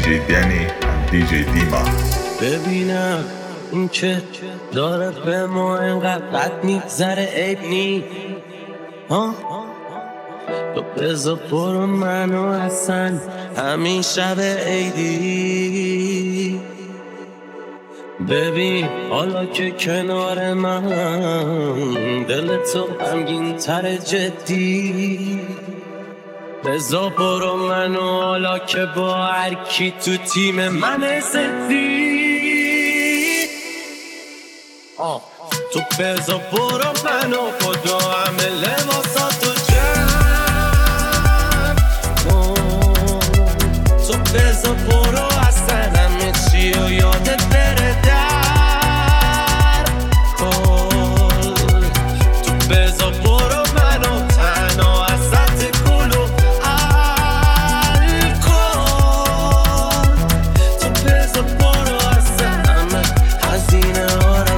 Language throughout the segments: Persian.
DJ Danny and DJ Dima. ببینم این که داره به ما انقدر بد میگذره عیب نی تو بذار برو منو اصلا همین شب عیدی ببین حالا که کنار من دل تو غمگین تر جدی بذار برو منو حالا که با هر کی تو تیم من زدی تو بذار برو منو خدا همه لباساتو جمع تو بذار برو اصلا همه چی و یادت بره در تو بذار برو منو تنها ازت کلو الکل تو بذار برو اصلا همه هزینه ها رو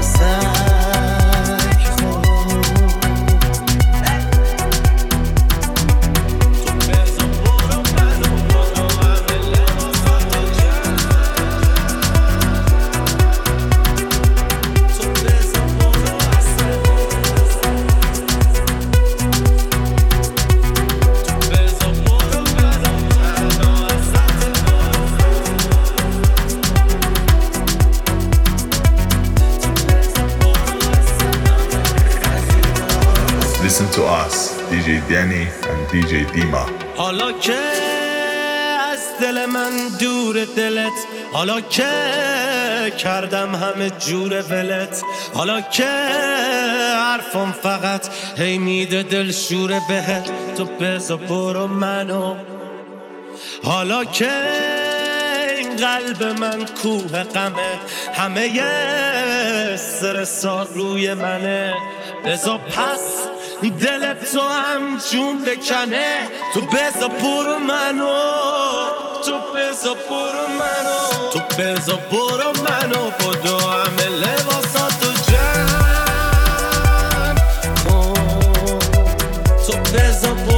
Listen to us, DJ Danny and DJ Dima. حالا که از دل من دور دلت حالا که کردم همه جور ولت حالا که حرفم فقط هی میده دل شوره بهت تو بذار برو منو حالا که این قلب من کوه غمه همه استرسات روی منه بذار پس دلت تو هم جون بکنه تو بذار برو منو تو بذار برو منو تو بذار برو منو خدا همه لباساتو جمع تو بذار برو